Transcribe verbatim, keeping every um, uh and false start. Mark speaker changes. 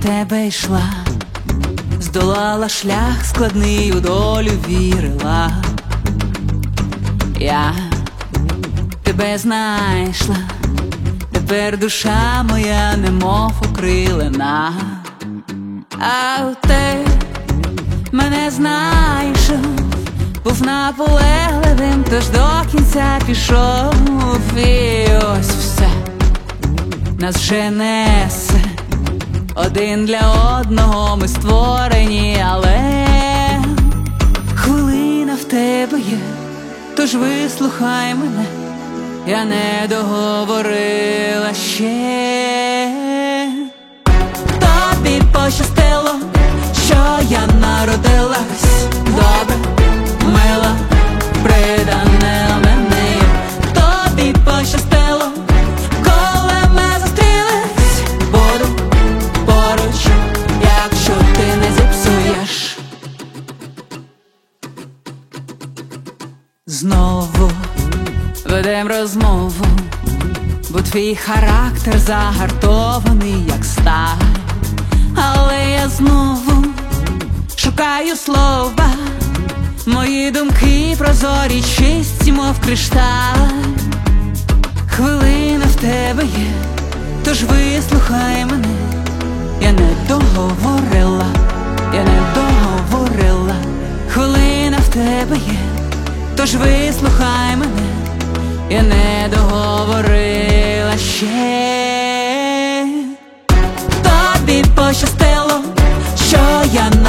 Speaker 1: тебе йшла, здолала шлях складний, у долю вірила. Я тебе знайшла, тепер душа моя немов укрилена. А ти мене знайшов, був наполегливим, тож до кінця пішов. І ось все нас вже несе, один для одного ми створені, але хвилина в тебе є, тож вислухай мене, я не договорила ще. Тобі пощастило, що я народилась добре, мила, придане мені. Тобі пощастило, коли ми зустрілись, буду поруч, якщо ти не зіпсуєш. Знову ведем розмову, бо твій характер загартований, як сталь. Але я знову шукаю слова, мої думки прозорі, чисті, мов кришталь. Хвилина в тебе є, тож вислухай мене, я не договорила, я не договорила. Хвилина в тебе є, тож вислухай мене, я не договорила ще. Тобі пощастило, що я